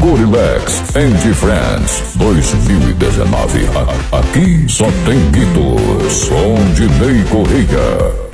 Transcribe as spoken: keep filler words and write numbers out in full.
Gorilex and Friends dois mil e dezenove. A- Aqui só tem mitos. Com Dinei Correia.